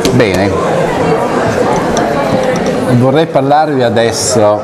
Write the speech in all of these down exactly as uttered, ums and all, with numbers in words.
Bene, vorrei parlarvi adesso,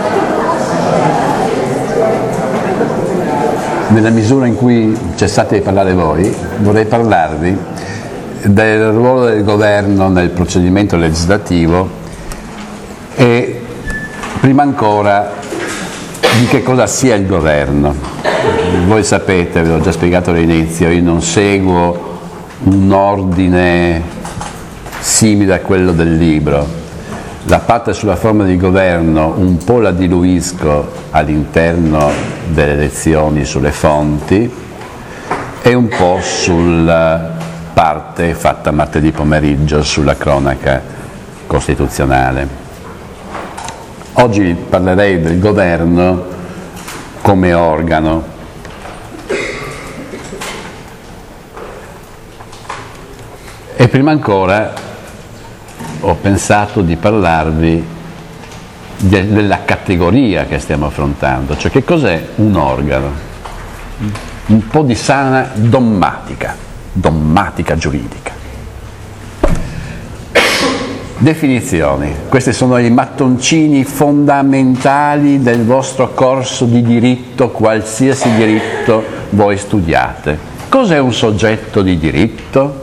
nella misura in cui cessate di parlare voi, vorrei parlarvi del ruolo del governo nel procedimento legislativo e prima ancora di che cosa sia il governo. Voi sapete, ve l'ho già spiegato all'inizio, io non seguo un ordine simile a quello del libro. La parte sulla forma di governo un po' la diluisco all'interno delle lezioni sulle fonti e un po' sulla parte fatta martedì pomeriggio sulla cronaca costituzionale. Oggi parlerei del governo come organo. E prima ancora ho pensato di parlarvi de- della categoria che stiamo affrontando, cioè che cos'è un organo? Un po' di sana dommatica, dommatica giuridica. Definizioni. Questi sono i mattoncini fondamentali del vostro corso di diritto, qualsiasi diritto voi studiate. Cos'è un soggetto di diritto?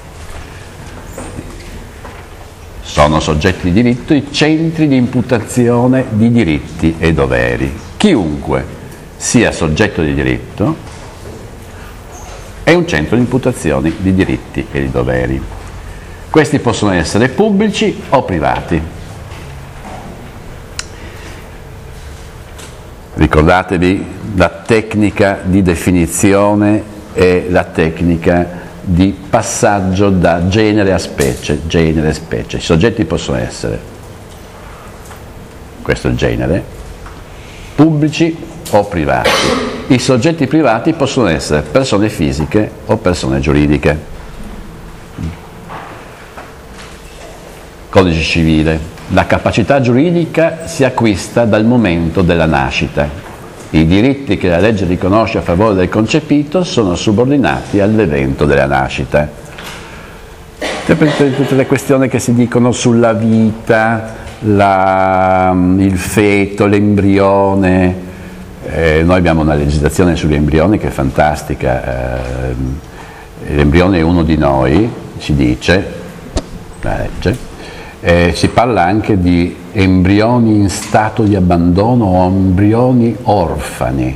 Sono soggetti di diritto i centri di imputazione di diritti e doveri. Chiunque sia soggetto di diritto è un centro di imputazione di diritti e di doveri. Questi possono essere pubblici o privati. Ricordatevi la tecnica di definizione e la tecnica di passaggio da genere a specie, genere a specie. I soggetti possono essere, questo è il genere, pubblici o privati. I soggetti privati possono essere persone fisiche o persone giuridiche. Codice civile. La capacità giuridica si acquista dal momento della nascita. I diritti che la legge riconosce a favore del concepito sono subordinati all'evento della nascita. Tutte le questioni che si dicono sulla vita, la, il feto, l'embrione. Eh, noi abbiamo una legislazione sugli embrioni che è fantastica. Eh, l'embrione è uno di noi, si dice, la legge. Eh, si parla anche di embrioni in stato di abbandono o embrioni orfani,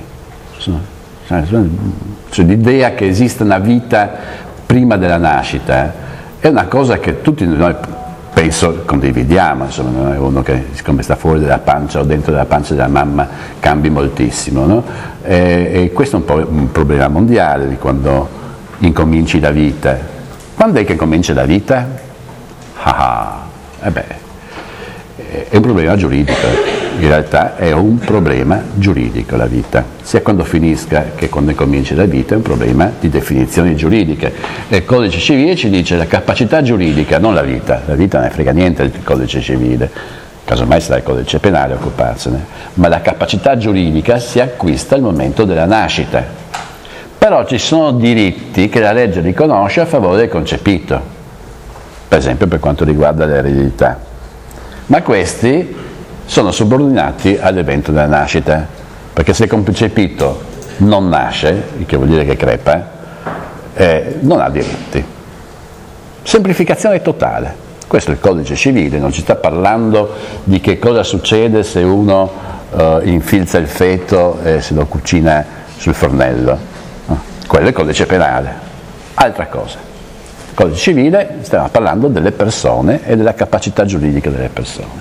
cioè l'idea che esista una vita prima della nascita è una cosa che tutti noi penso condividiamo, insomma, non è uno che siccome sta fuori dalla pancia o dentro della pancia della mamma cambi moltissimo, no? e, e questo è un po' un problema mondiale di quando incominci la vita. Quando è che comincia la vita? Ah ah. Eh beh, è un problema giuridico, in realtà è un problema giuridico la vita, sia quando finisca che quando comincia la vita è un problema di definizioni giuridiche. E il codice civile ci dice la capacità giuridica, non la vita, la vita non ne frega niente del codice civile, casomai sarà il codice penale a occuparsene, ma la capacità giuridica si acquista al momento della nascita. Però ci sono diritti che la legge riconosce a favore del concepito. Per esempio per quanto riguarda l'eredità, ma questi sono subordinati all'evento della nascita, perché se il concepito non nasce, il che vuol dire che crepa, eh, non ha diritti. Semplificazione totale, questo è il codice civile, non ci sta parlando di che cosa succede se uno eh, infilza il feto e se lo cucina sul fornello, no? Quello è il codice penale, altra cosa. Codice civile, stiamo parlando delle persone e della capacità giuridica delle persone.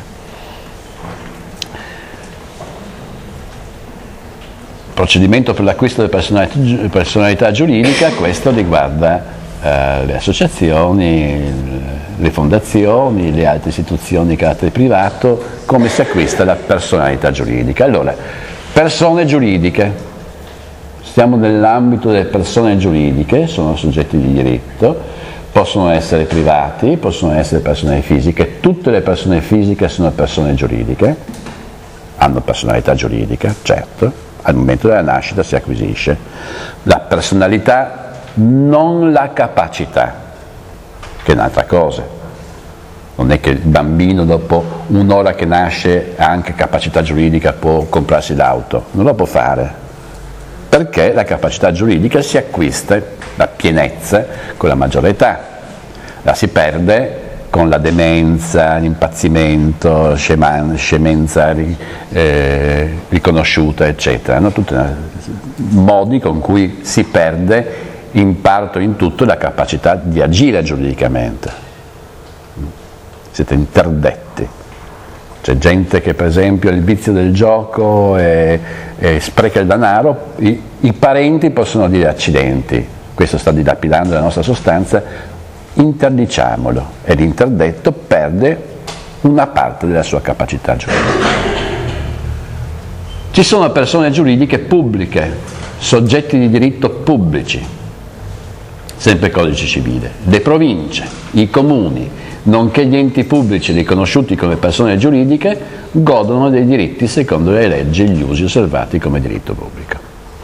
Procedimento per l'acquisto della personalità, personalità giuridica, questo riguarda eh, le associazioni, le fondazioni, le altre istituzioni di carattere privato, come si acquista la personalità giuridica. Allora, persone giuridiche, stiamo nell'ambito delle persone giuridiche, sono soggetti di diritto, possono essere privati, possono essere persone fisiche, tutte le persone fisiche sono persone giuridiche, hanno personalità giuridica, certo, al momento della nascita si acquisisce. La personalità, non la capacità, che è un'altra cosa. Non è che il bambino dopo un'ora che nasce ha anche capacità giuridica, può comprarsi l'auto, non lo può fare, perché la capacità giuridica si acquista, la pienezza, con la maggiore età, la si perde con la demenza, l'impazzimento, scema, scemenza eh, riconosciuta, eccetera. No? Tutti modi con cui si perde in parto in tutto la capacità di agire giuridicamente. Siete interdetti. C'è gente che per esempio ha il vizio del gioco e, e spreca il denaro, I, i parenti possono dire accidenti, questo sta dilapidando la nostra sostanza, interdiciamolo, e l'interdetto perde una parte della sua capacità giuridica. Ci sono persone giuridiche pubbliche, soggetti di diritto pubblici, sempre codice civile, le province, i comuni, nonché gli enti pubblici riconosciuti come persone giuridiche, godono dei diritti secondo le leggi e gli usi osservati come diritto pubblico.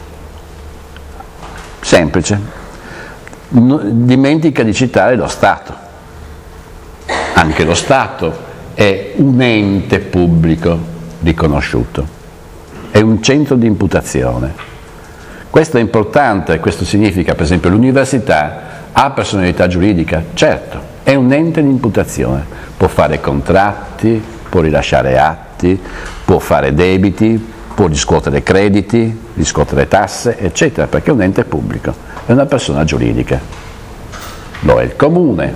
Semplice. No, dimentica di citare lo Stato. Anche lo Stato è un ente pubblico riconosciuto, è un centro di imputazione. Questo è importante, questo significa, per esempio, l'università ha personalità giuridica? Certo, è un ente di imputazione, può fare contratti, può rilasciare atti, può fare debiti, può riscuotere crediti, riscuotere tasse, eccetera, perché è un ente pubblico, è una persona giuridica. Lo è il comune,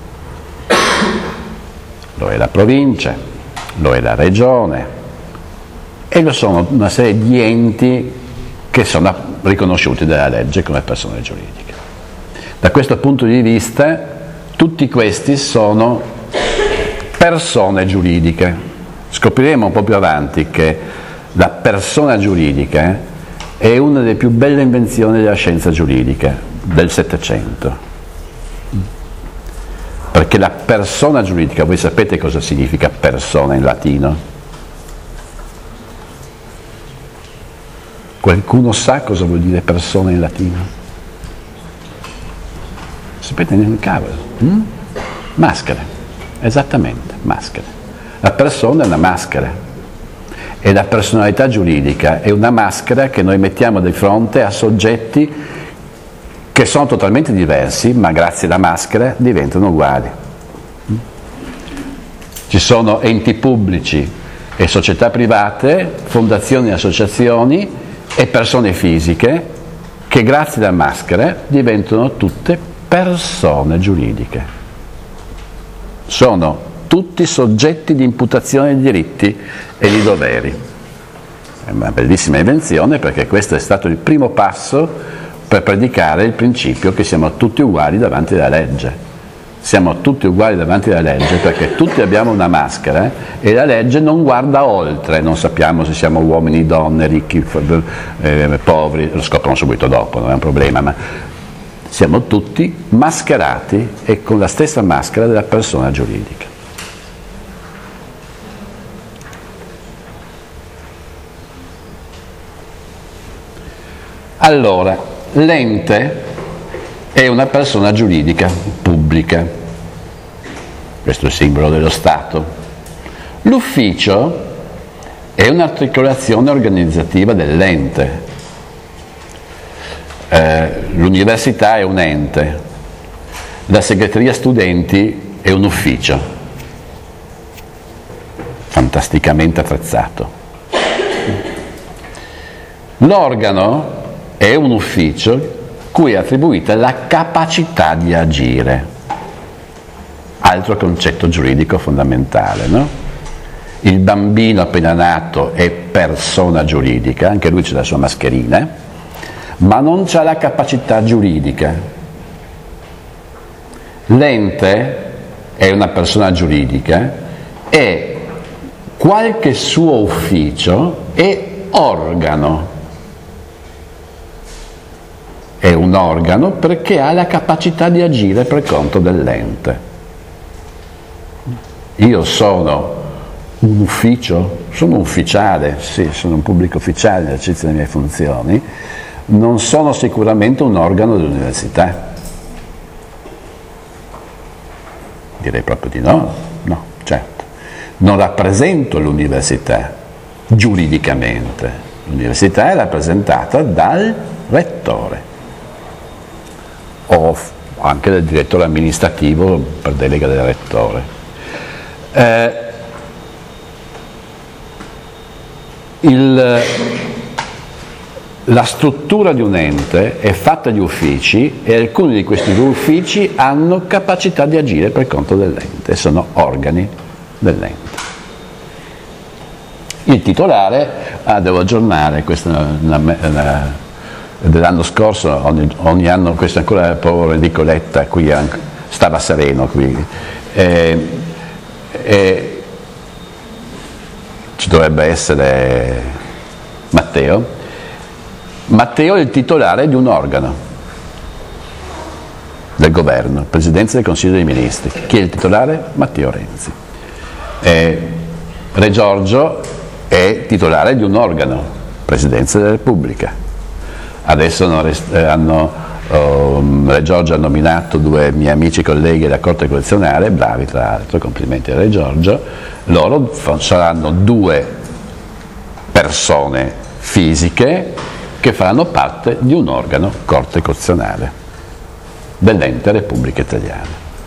lo è la provincia, lo è la regione e lo sono una serie di enti che sono riconosciuti dalla legge come persone giuridiche. Da questo punto di vista tutti questi sono persone giuridiche. Scopriremo un po' più avanti che la persona giuridica è una delle più belle invenzioni della scienza giuridica del Settecento. Perché la persona giuridica, voi sapete cosa significa persona in latino? Qualcuno sa cosa vuol dire persona in latino? Sapete neanche cavolo? Mm? Maschera, esattamente, maschera. La persona è una maschera e la personalità giuridica è una maschera che noi mettiamo di fronte a soggetti che sono totalmente diversi, ma grazie alla maschera diventano uguali. Ci sono enti pubblici e società private, fondazioni e associazioni e persone fisiche che grazie alla maschera diventano tutte persone giuridiche. Sono tutti soggetti di imputazione di diritti e di doveri. È una bellissima invenzione perché questo è stato il primo passo per predicare il principio che siamo tutti uguali davanti alla legge. Siamo tutti uguali davanti alla legge perché tutti abbiamo una maschera e la legge non guarda oltre, non sappiamo se siamo uomini, donne, ricchi, eh, poveri, lo scoprono subito dopo, non è un problema, ma siamo tutti mascherati e con la stessa maschera della persona giuridica. Allora, l'ente è una persona giuridica pubblica, questo è il simbolo dello Stato. L'ufficio è un'articolazione organizzativa dell'ente. Eh, l'università è un ente, la segreteria studenti è un ufficio, fantasticamente attrezzato. L'organo è un ufficio cui è attribuita la capacità di agire, altro concetto giuridico fondamentale, no? Il bambino appena nato è persona giuridica, anche lui c'ha la sua mascherina, ma non c'ha la capacità giuridica. L'ente è una persona giuridica e qualche suo ufficio è organo. È un organo perché ha la capacità di agire per conto dell'ente. Io sono un ufficio, sono un ufficiale, sì, sono un pubblico ufficiale nell'esercizio delle mie funzioni, non sono sicuramente un organo dell'università. Direi proprio di no, no, certo. Non rappresento l'università giuridicamente, l'università è rappresentata dal rettore o anche del direttore amministrativo per delega del rettore. Eh, il, la struttura di un ente è fatta di uffici e alcuni di questi uffici hanno capacità di agire per conto dell'ente, sono organi dell'ente. Il titolare, ah, devo aggiornare, questa è una, una, una, dell'anno scorso, ogni, ogni anno, questo è ancora il povero Enrico Letta, qui stava sereno qui, e, e ci dovrebbe essere Matteo. Matteo è il titolare di un organo del governo, Presidenza del Consiglio dei Ministri. Chi è il titolare? Matteo Renzi. E Re Giorgio è titolare di un organo, Presidenza della Repubblica. Adesso hanno, hanno um, Re Giorgio ha nominato due miei amici colleghi della Corte Costituzionale, bravi tra l'altro, complimenti a Re Giorgio. Loro saranno due persone fisiche che faranno parte di un organo, Corte Costituzionale, dell'ente Repubblica Italiana.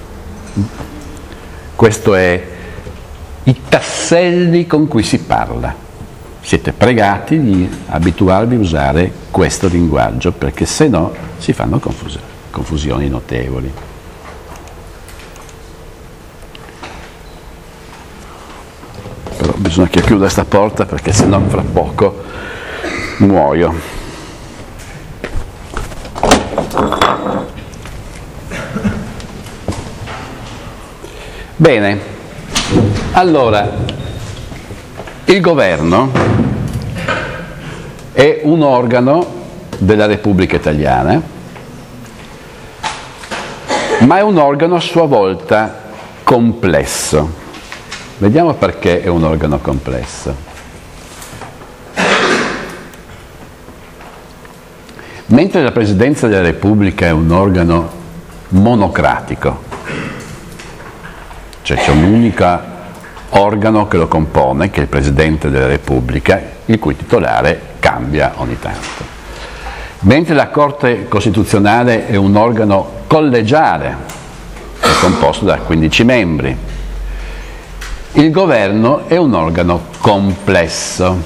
Questo è i tasselli con cui si parla. Siete pregati di abituarvi a usare questo linguaggio, perché se no si fanno confus- confusioni notevoli. Però bisogna che io chiuda questa porta, perché se no fra poco muoio. Bene, allora, il governo è un organo della Repubblica Italiana, ma è un organo a sua volta complesso. Vediamo perché è un organo complesso. Mentre la Presidenza della Repubblica è un organo monocratico, cioè c'è un unico organo che lo compone, che è il Presidente della Repubblica, il cui titolare cambia ogni tanto. Mentre la Corte Costituzionale è un organo collegiale, è composto da quindici membri, il governo è un organo complesso.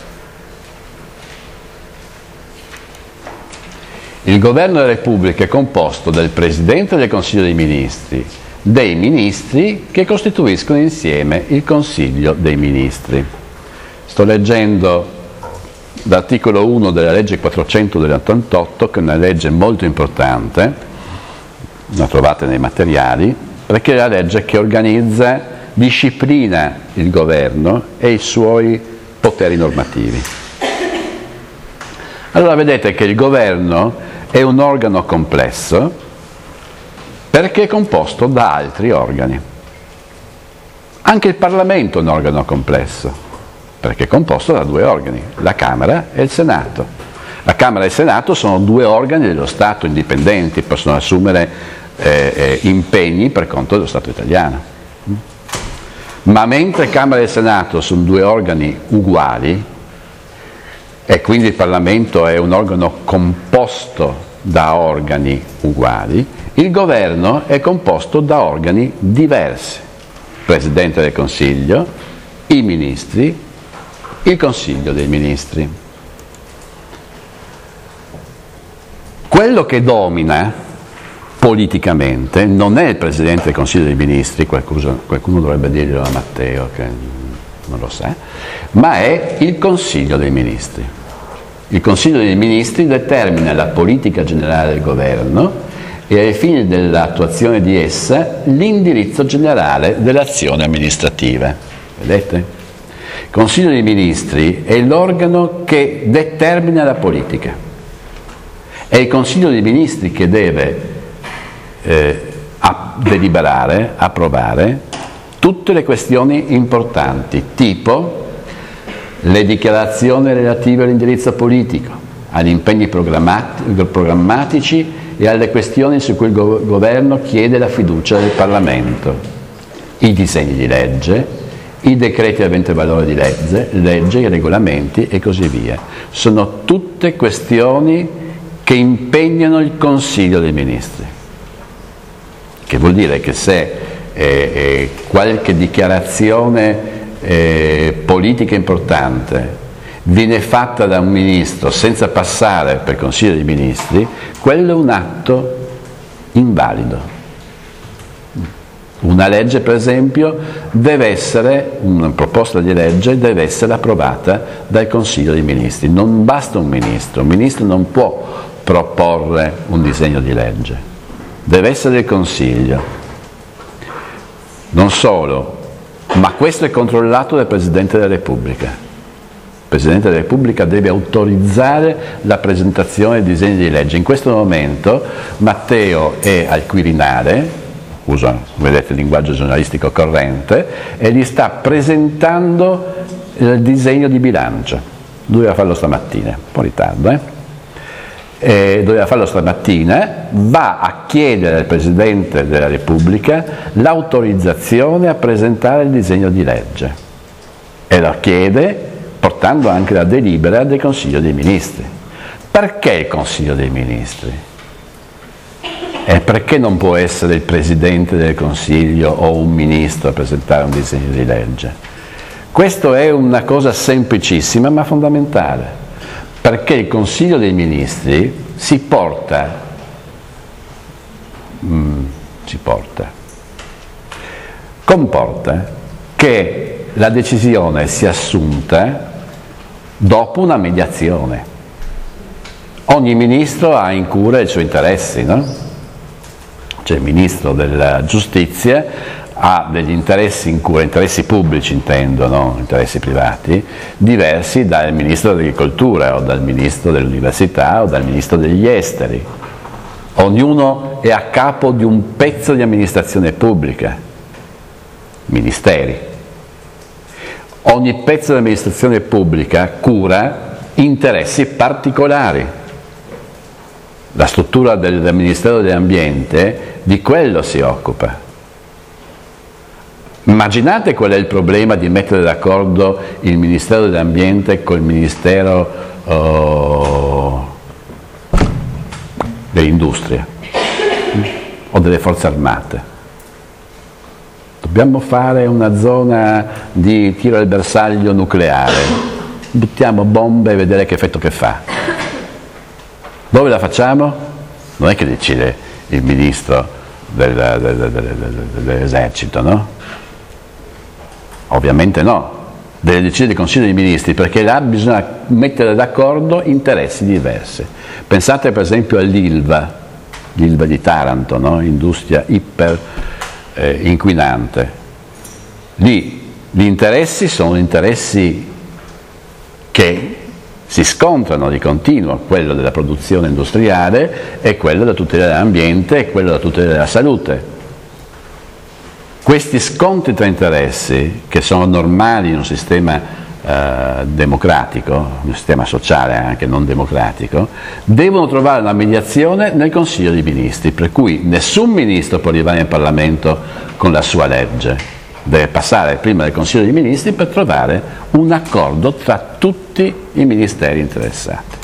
Il governo della Repubblica è composto dal Presidente del Consiglio dei Ministri, dei ministri che costituiscono insieme il Consiglio dei Ministri. Sto leggendo l'articolo uno della legge quattrocento dell'ottantotto, che è una legge molto importante, la trovate nei materiali, perché è la legge che organizza, disciplina il governo e i suoi poteri normativi. Allora vedete che il governo è un organo complesso, perché è composto da altri organi. Anche il Parlamento è un organo complesso, perché è composto da due organi, la Camera e il Senato. La Camera e il Senato sono due organi dello Stato indipendenti, possono assumere eh, eh, impegni per conto dello Stato italiano. Ma mentre Camera e Senato sono due organi uguali, e quindi il Parlamento è un organo composto da organi uguali, il governo è composto da organi diversi: Presidente del Consiglio, i ministri, il Consiglio dei Ministri. Quello che domina politicamente non è il Presidente del Consiglio dei Ministri, qualcuno, qualcuno dovrebbe dirglielo a Matteo che non lo sa, ma è il Consiglio dei Ministri. Il Consiglio dei Ministri determina la politica generale del governo e ai fini dell'attuazione di essa l'indirizzo generale dell'azione amministrativa. Vedete? Il Consiglio dei Ministri è l'organo che determina la politica. È il Consiglio dei Ministri che deve eh, a deliberare, approvare tutte le questioni importanti, tipo le dichiarazioni relative all'indirizzo politico, agli impegni programmatici e alle questioni su cui il go- governo chiede la fiducia del Parlamento. I disegni di legge, i decreti aventi valore di legge, legge, i regolamenti e così via. Sono tutte questioni che impegnano il Consiglio dei Ministri, che vuol dire che se eh, eh, qualche dichiarazione eh, politica importante viene fatta da un ministro senza passare per il Consiglio dei Ministri, quello è un atto invalido. Una legge, per esempio, deve essere, una proposta di legge deve essere approvata dal Consiglio dei Ministri. Non basta un ministro, un ministro non può proporre un disegno di legge, deve essere il Consiglio. Non solo, ma questo è controllato dal Presidente della Repubblica. Il Presidente della Repubblica deve autorizzare la presentazione di disegni di legge. In questo momento Matteo è al Quirinale, usa, vedete, il linguaggio giornalistico corrente, e gli sta presentando il disegno di bilancio. Doveva farlo stamattina, un po' in ritardo, eh? E doveva farlo stamattina, va a chiedere al Presidente della Repubblica l'autorizzazione a presentare il disegno di legge e lo chiede portando anche la delibera del Consiglio dei Ministri. Perché il Consiglio dei Ministri? E perché non può essere il Presidente del Consiglio o un Ministro a presentare un disegno di legge? Questo è una cosa semplicissima ma fondamentale, perché il Consiglio dei Ministri si porta, mm, si porta, comporta che la decisione sia assunta dopo una mediazione. Ogni ministro ha in cura i suoi interessi, no? Cioè il ministro della giustizia ha degli interessi in cura, interessi pubblici intendo, no? Interessi privati, diversi dal ministro dell'agricoltura o dal ministro dell'università o dal ministro degli esteri. Ognuno è a capo di un pezzo di amministrazione pubblica, ministeri. Ogni pezzo di amministrazione pubblica cura interessi particolari. La struttura del, del Ministero dell'Ambiente di quello si occupa. Immaginate qual è il problema di mettere d'accordo il Ministero dell'Ambiente col Ministero oh, dell'Industria o delle Forze Armate. Dobbiamo fare una zona di tiro al bersaglio nucleare, buttiamo bombe e vedere che effetto che fa. Dove la facciamo? Non è che decide il ministro del, del, del, del, dell'esercito, no? Ovviamente no, deve decidere il Consiglio dei Ministri, perché là bisogna mettere d'accordo interessi diversi. Pensate per esempio all'Ilva, l'Ilva di Taranto, no? Industria iper eh, inquinante. Lì gli interessi sono interessi che si scontrano di continuo, quello della produzione industriale e quello della tutela dell'ambiente e quello della tutela della salute. Questi scontri tra interessi, che sono normali in un sistema eh, democratico, un sistema sociale anche non democratico, devono trovare una mediazione nel Consiglio dei Ministri, per cui nessun ministro può arrivare in Parlamento con la sua legge, deve passare prima del Consiglio dei Ministri per trovare un accordo tra tutti i ministeri interessati.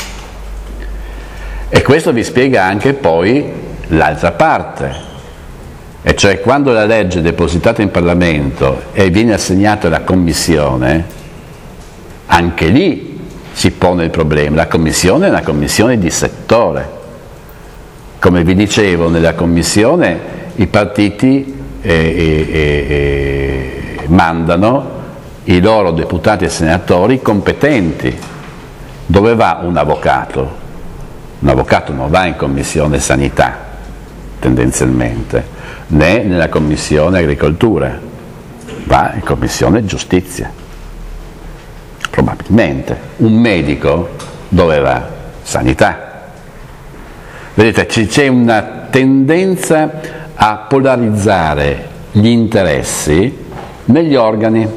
E questo vi spiega anche poi l'altra parte. E cioè quando la legge è depositata in Parlamento e viene assegnata alla Commissione, anche lì si pone il problema. La Commissione è una commissione di settore. Come vi dicevo, nella Commissione i partiti eh, eh, eh, mandano i loro deputati e senatori competenti. Dove va un avvocato? Un avvocato non va in Commissione Sanità, tendenzialmente, né nella Commissione Agricoltura, va in Commissione Giustizia. Probabilmente. Un medico dove va? Sanità. Vedete, c'è una tendenza a polarizzare gli interessi negli organi,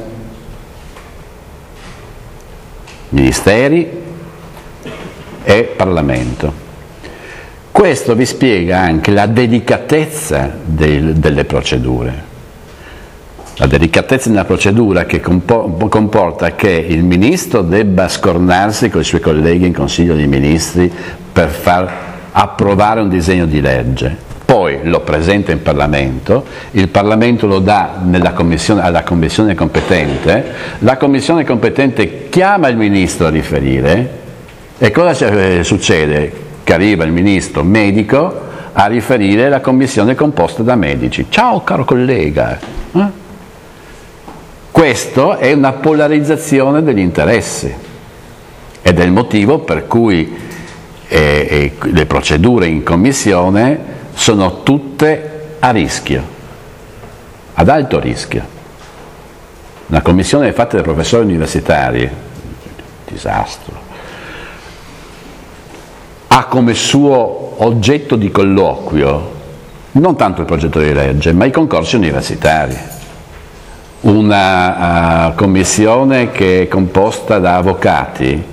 ministeri e Parlamento. Questo vi spiega anche la delicatezza del, delle procedure. La delicatezza di una procedura che comporta che il ministro debba scornarsi con i suoi colleghi in Consiglio dei Ministri per far approvare un disegno di legge, poi lo presenta in Parlamento, il Parlamento lo dà nella commissione, alla commissione competente, la commissione competente chiama il ministro a riferire e cosa succede? Che arriva il ministro medico a riferire la commissione composta da medici. Ciao caro collega! Eh? Questo è una polarizzazione degli interessi ed è il motivo per cui eh, eh, le procedure in commissione sono tutte a rischio, ad alto rischio. Una commissione è fatta da professori universitari, disastro, ha come suo oggetto di colloquio non tanto il progetto di legge, ma i concorsi universitari. Una uh, commissione che è composta da avvocati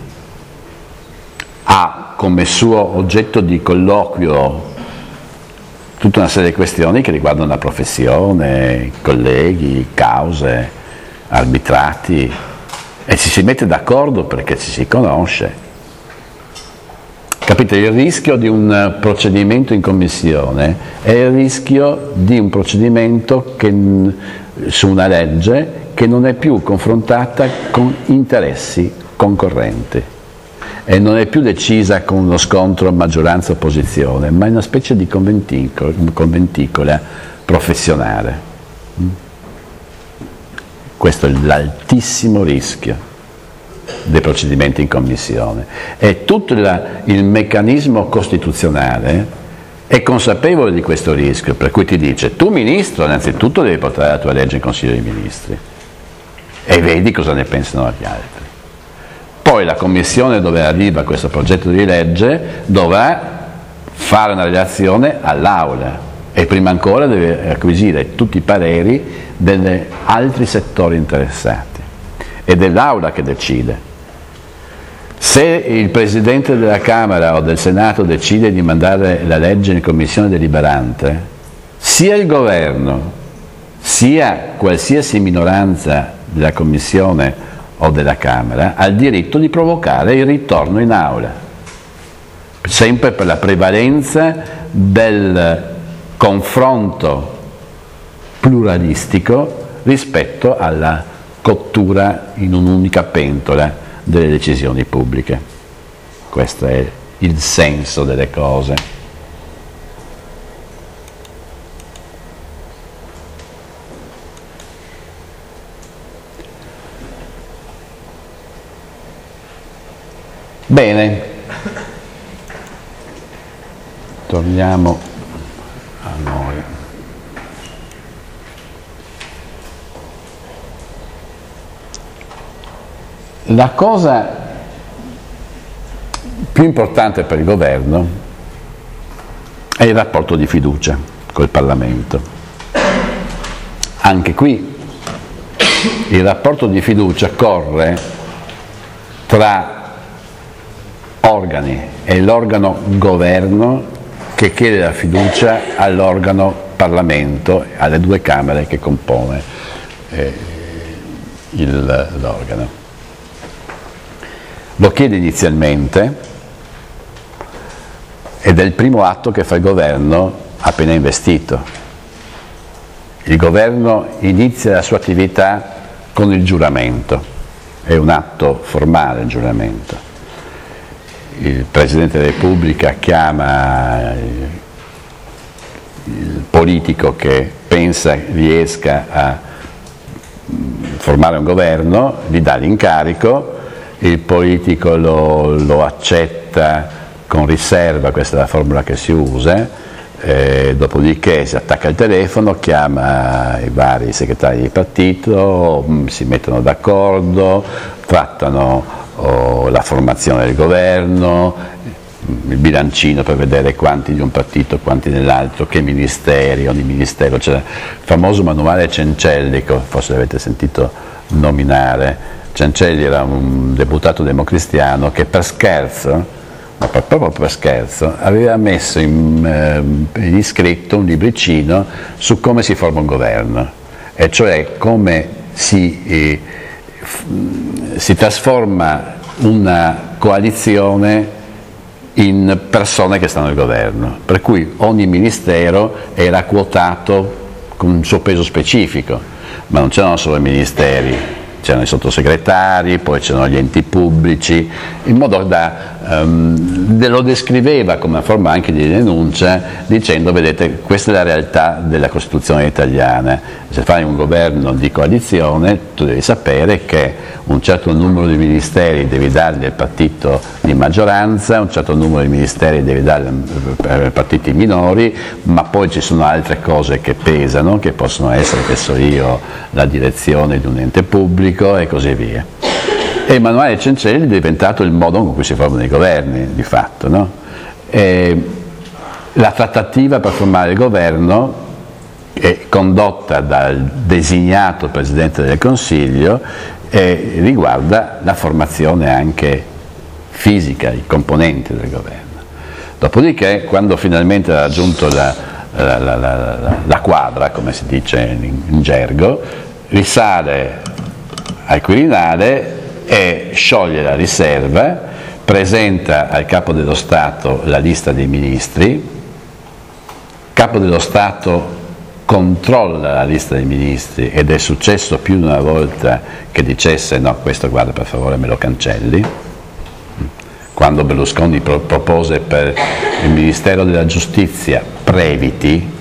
ha come suo oggetto di colloquio tutta una serie di questioni che riguardano la professione, colleghi, cause, arbitrati, e ci si mette d'accordo perché ci si conosce. Capite? Il rischio di un procedimento in commissione è il rischio di un procedimento che, su una legge che non è più confrontata con interessi concorrenti e non è più decisa con uno scontro maggioranza-opposizione, ma è una specie di conventicola, conventicola professionale. Questo è l'altissimo rischio dei procedimenti in commissione, e tutto il, il meccanismo costituzionale è consapevole di questo rischio, per cui ti dice: tu ministro innanzitutto devi portare la tua legge in Consiglio dei Ministri e vedi cosa ne pensano gli altri, poi la commissione dove arriva questo progetto di legge dovrà fare una relazione all'Aula e prima ancora deve acquisire tutti i pareri degli altri settori interessati, ed è l'Aula che decide. Se il Presidente della Camera o del Senato decide di mandare la legge in commissione deliberante, sia il Governo sia qualsiasi minoranza della Commissione o della Camera ha il diritto di provocare il ritorno in Aula, sempre per la prevalenza del confronto pluralistico rispetto alla cottura in un'unica pentola delle decisioni pubbliche. Questo è il senso delle cose. Bene, torniamo a noi. La cosa più importante per il governo è il rapporto di fiducia col Parlamento. Anche qui il rapporto di fiducia corre tra organi, è l'organo governo che chiede la fiducia all'organo Parlamento, alle due Camere che compone eh, il, l'organo. Lo chiede inizialmente ed è il primo atto che fa il governo appena investito. Il governo inizia la sua attività con il giuramento, è un atto formale il giuramento. Il Presidente della Repubblica chiama il politico che pensa riesca a formare un governo, gli dà l'incarico, il politico lo, lo accetta con riserva, questa è la formula che si usa, eh, dopodiché si attacca il telefono, chiama i vari segretari di partito, mh, si mettono d'accordo, trattano oh, la formazione del governo, il bilancino per vedere quanti di un partito, quanti dell'altro, che ministeri, ogni ministero, c'è il famoso manuale Cencelli, che forse l'avete sentito nominare. Cencelli era un deputato democristiano che per scherzo ma proprio per scherzo, aveva messo in, eh, in iscritto un libricino su come si forma un governo, e cioè come si, eh, f- si trasforma una coalizione in persone che stanno al governo, per cui ogni ministero era quotato con un suo peso specifico, ma non c'erano solo i ministeri, c'erano i sottosegretari, poi c'erano gli enti pubblici, in modo da um, lo descriveva come una forma anche di denuncia, dicendo: vedete, questa è la realtà della Costituzione italiana, se fai un governo di coalizione tu devi sapere che un certo numero di ministeri devi darli al partito di maggioranza, un certo numero di ministeri devi darli ai partiti minori, ma poi ci sono altre cose che pesano, che possono essere, che so io, la direzione di un ente pubblico e così via. E Emanuele Cencelli è diventato il modo con cui si formano i governi, di fatto, no? E la trattativa per formare il governo è condotta dal designato Presidente del Consiglio e riguarda la formazione anche fisica, i componenti del governo. Dopodiché, quando finalmente ha raggiunto la, la, la, la, la quadra, come si dice in, in gergo, risale al Quirinale e scioglie la riserva, presenta al Capo dello Stato la lista dei ministri, Capo dello Stato controlla la lista dei ministri, ed è successo più di una volta che dicesse: no, questo guarda, per favore me lo cancelli. Quando Berlusconi pro- propose per il Ministero della Giustizia Previti,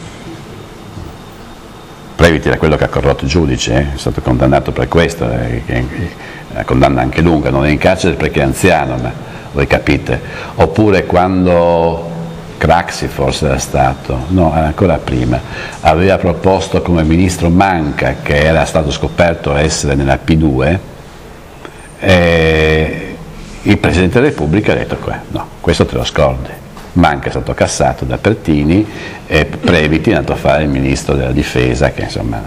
Previti era quello che ha corrotto il giudice, eh? È stato condannato per questo, eh, la condanna anche lunga, non è in carcere perché è anziano, ma voi capite. Oppure quando Craxi, forse era stato, no, ancora prima, aveva proposto come ministro Manca, che era stato scoperto essere nella P due, e il Presidente della Repubblica ha detto: no, questo te lo scordi. Manca è stato cassato da Pertini e Previti è andato a fare il ministro della difesa, che insomma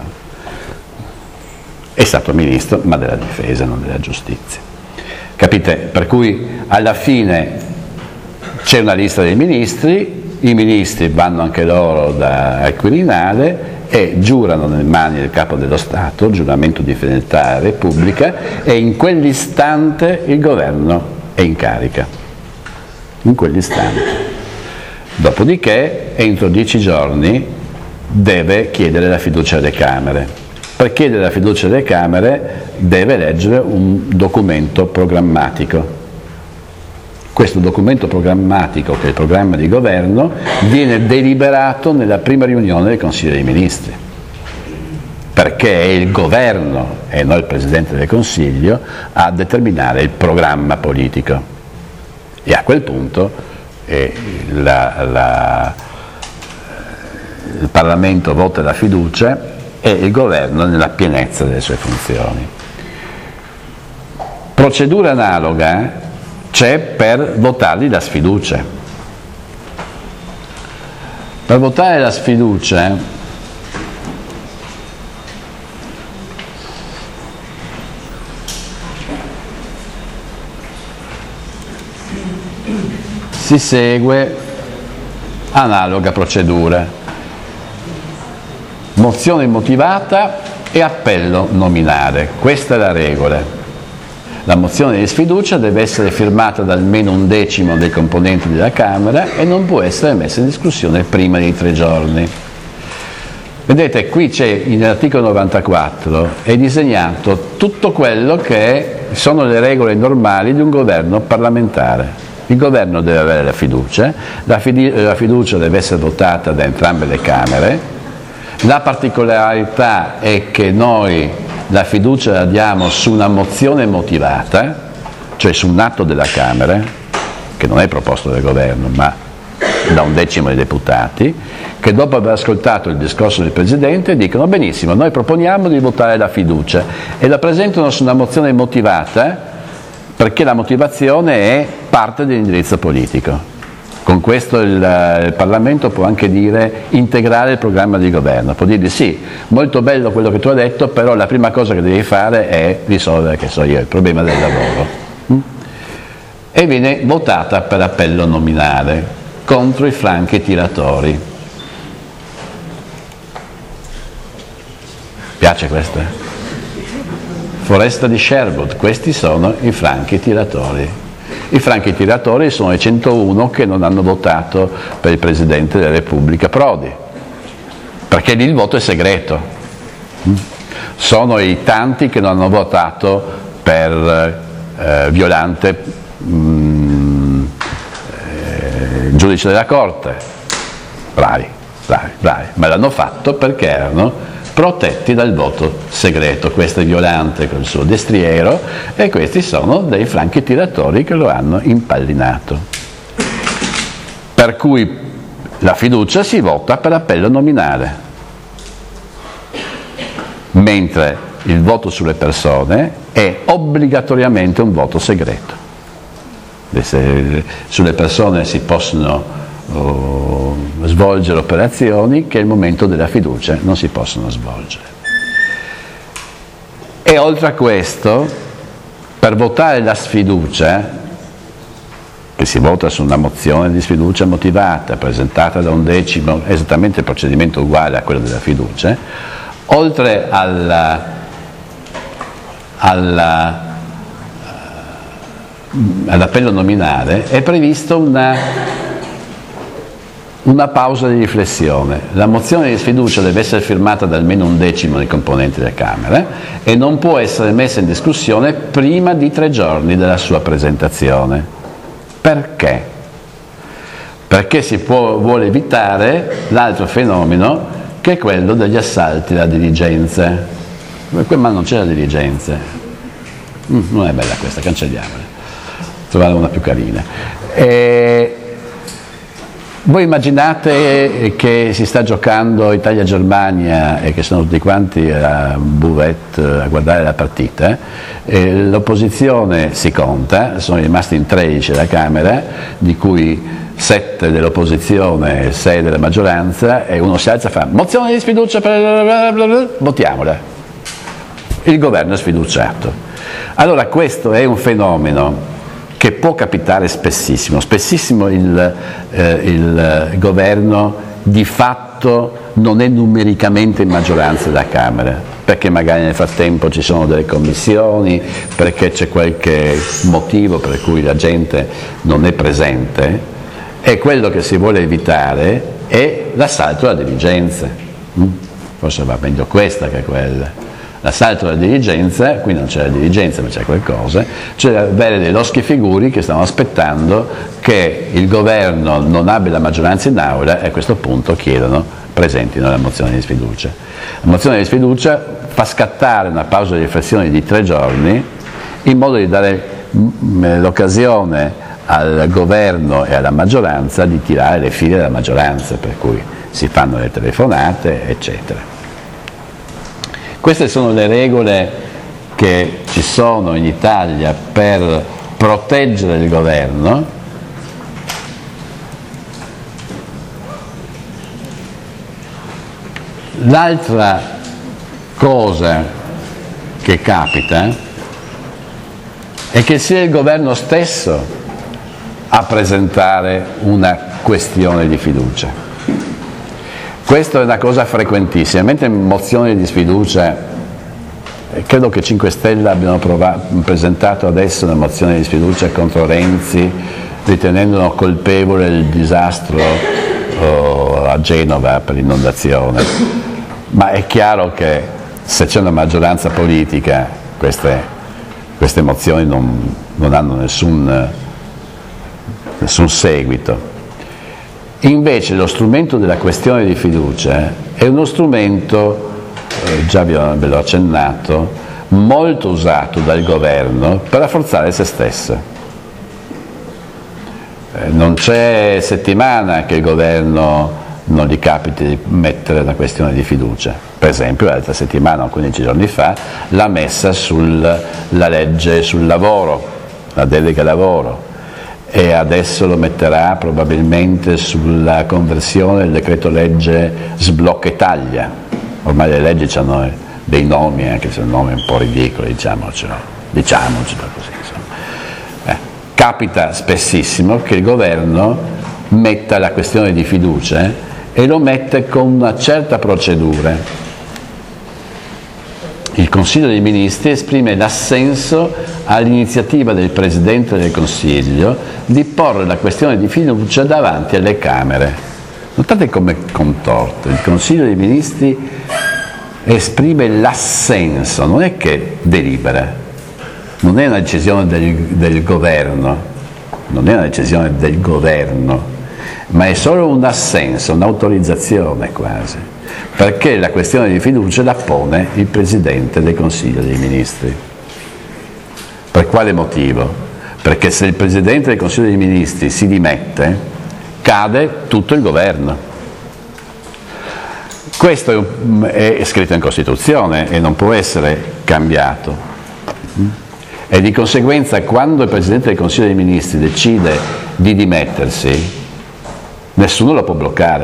è stato ministro ma della difesa, non della giustizia. Capite? Per cui alla fine c'è una lista dei ministri, i ministri vanno anche loro da, al Quirinale e giurano nelle mani del Capo dello Stato, giuramento di fedeltà alla Repubblica, e in quell'istante il governo è in carica. In quell'istante. Dopodiché, entro dieci giorni, deve chiedere la fiducia alle Camere. Per chiedere la fiducia alle Camere deve leggere un documento programmatico. Questo documento programmatico, che è il programma di governo, viene deliberato nella prima riunione del Consiglio dei Ministri, perché è il governo e non il Presidente del Consiglio a determinare il programma politico. E a quel punto eh, la, la, il Parlamento vota la fiducia e il governo nella pienezza delle sue funzioni. Procedura analoga c'è per votargli la sfiducia. Per votare la sfiducia si segue analoga procedura: mozione motivata e appello nominale. Questa è la regola. La mozione di sfiducia deve essere firmata da almeno un decimo dei componenti della Camera e non può essere messa in discussione prima di tre giorni. Vedete, qui c'è, nell'articolo novantaquattro, è disegnato tutto quello che sono le regole normali di un governo parlamentare. Il governo deve avere la fiducia, la, fidi- la fiducia deve essere votata da entrambe le Camere. La particolarità è che noi la fiducia la diamo su una mozione motivata, cioè su un atto della Camera, che non è proposto dal governo, ma da un decimo dei deputati, che dopo aver ascoltato il discorso del Presidente dicono: benissimo, noi proponiamo di votare la fiducia, e la presentano su una mozione motivata, perché la motivazione è parte dell'indirizzo politico. Con questo il, il Parlamento può anche dire integrare il programma di governo, può dirgli: sì, molto bello quello che tu hai detto, però la prima cosa che devi fare è risolvere, che so io, il problema del lavoro. e viene votata per appello nominale contro i franchi tiratori. Piace questa? Foresta di Sherwood, questi sono i franchi tiratori. I franchi tiratori sono i centouno che non hanno votato per il Presidente della Repubblica Prodi, perché lì il voto è segreto. Sono i tanti che non hanno votato per eh, Violante, mh, eh, giudice della Corte. Bravi, bravi, bravi, ma l'hanno fatto perché erano protetti dal voto segreto. Questo è Violante con il suo destriero e questi sono dei franchi tiratori che lo hanno impallinato. Per cui la fiducia si vota per appello nominale, mentre il voto sulle persone è obbligatoriamente un voto segreto. Sulle persone si possono o svolgere operazioni che al momento della fiducia non si possono svolgere. E oltre a questo, per votare la sfiducia, che si vota su una mozione di sfiducia motivata presentata da un decimo, esattamente il procedimento uguale a quello della fiducia, oltre alla, alla, all'appello nominale è previsto una Una pausa di riflessione. La mozione di sfiducia deve essere firmata da almeno un decimo dei componenti della Camera e non può essere messa in discussione prima di tre giorni dalla sua presentazione. Perché? Perché si può, vuole evitare l'altro fenomeno che è quello degli assalti alla diligenza. Ma non c'è la diligenza. Mm, non è bella questa, cancelliamola. Trovare una più carina. E voi immaginate che si sta giocando Italia-Germania e che sono tutti quanti a buvette a guardare la partita, e l'opposizione si conta, sono rimasti in tredici alla Camera, di cui sette dell'opposizione e sei della maggioranza, e uno si alza e fa mozione di sfiducia per... votiamola. Il governo è sfiduciato. Allora questo è un fenomeno che può capitare spessissimo. Spessissimo il, eh, il governo di fatto non è numericamente in maggioranza della Camera, perché magari nel frattempo ci sono delle commissioni, perché c'è qualche motivo per cui la gente non è presente, e quello che si vuole evitare è l'assalto alla diligenza. Forse va meglio questa che quella. L'assalto alla diligenza, qui non c'è la diligenza ma c'è qualcosa, cioè avere dei loschi figuri che stanno aspettando che il governo non abbia la maggioranza in aula e a questo punto chiedono, presentino la mozione di sfiducia. La mozione di sfiducia fa scattare una pausa di riflessione di tre giorni in modo di dare l'occasione al governo e alla maggioranza di tirare le file della maggioranza, per cui si fanno le telefonate, eccetera. Queste sono le regole che ci sono in Italia per proteggere il governo. L'altra cosa che capita è che sia il governo stesso a presentare una questione di fiducia. Questa è una cosa frequentissima, mentre in mozioni di sfiducia, credo che cinque Stelle abbiano provato, presentato adesso una mozione di sfiducia contro Renzi, ritenendolo colpevole del disastro oh, a Genova per l'inondazione. Ma è chiaro che se c'è una maggioranza politica, queste, queste mozioni non, non hanno nessun, nessun seguito. Invece lo strumento della questione di fiducia è uno strumento, eh, già ve l'ho accennato, molto usato dal governo per rafforzare se stesso. Eh, non c'è settimana che il governo non gli capiti di mettere la questione di fiducia. Per esempio l'altra settimana, quindici giorni fa, l'ha messa sulla legge sul lavoro, la delega lavoro. E adesso lo metterà probabilmente sulla conversione del decreto legge Sblocca Italia. Ormai le leggi hanno dei nomi, anche se sono nomi un po' ridicoli, diciamocelo, diciamocelo così, insomma. Eh, capita spessissimo che il governo metta la questione di fiducia e lo mette con una certa procedura. Il Consiglio dei Ministri esprime l'assenso all'iniziativa del Presidente del Consiglio di porre la questione di fiducia davanti alle Camere. Notate come contorto, il Consiglio dei Ministri esprime l'assenso, non è che delibera. Non è una decisione del, del governo, non è una decisione del governo, ma è solo un assenso, un'autorizzazione quasi, perché la questione di fiducia la pone il Presidente del Consiglio dei Ministri. Per quale motivo? Perché se il Presidente del Consiglio dei Ministri si dimette, cade tutto il governo. Questo è scritto in Costituzione e non può essere cambiato. E di conseguenza quando il Presidente del Consiglio dei Ministri decide di dimettersi, nessuno lo può bloccare.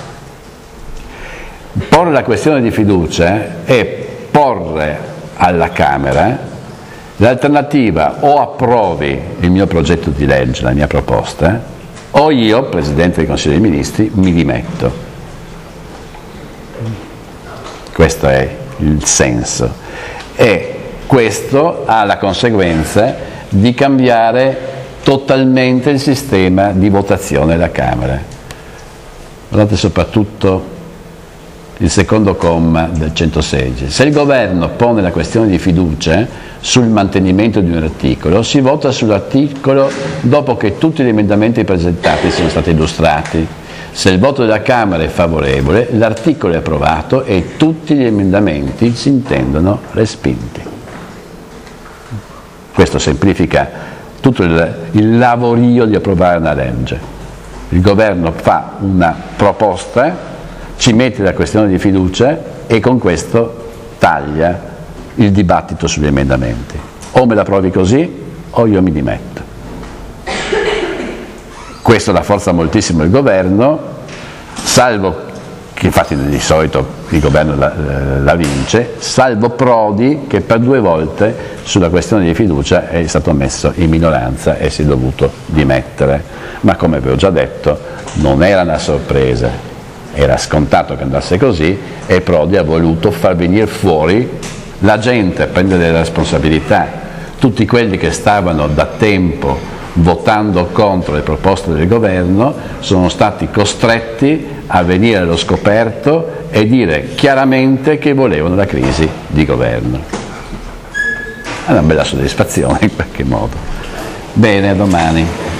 Porre la questione di fiducia è porre alla Camera l'alternativa: o approvi il mio progetto di legge, la mia proposta, o io, Presidente del Consiglio dei Ministri, mi dimetto. Questo è il senso. E questo ha la conseguenza di cambiare totalmente il sistema di votazione della Camera. Guardate soprattutto il secondo comma del centosedici. Se il governo pone la questione di fiducia sul mantenimento di un articolo, si vota sull'articolo dopo che tutti gli emendamenti presentati sono stati illustrati. Se il voto della Camera è favorevole, l'articolo è approvato e tutti gli emendamenti si intendono respinti. Questo semplifica tutto il, il lavorio di approvare una legge. Il governo fa una proposta, ci mette la questione di fiducia e con questo taglia il dibattito sugli emendamenti. O me la approvi così o io mi dimetto. Questo rafforza moltissimo il governo, salvo che infatti di solito il governo la, la vince, salvo Prodi che per due volte sulla questione di fiducia è stato messo in minoranza e si è dovuto dimettere. Ma come vi ho già detto, non era una sorpresa, era scontato che andasse così e Prodi ha voluto far venire fuori la gente a prendere le responsabilità. Tutti quelli che stavano da tempo votando contro le proposte del governo sono stati costretti a venire allo scoperto e dire chiaramente che volevano la crisi di governo. È una bella soddisfazione in qualche modo. Bene, a domani.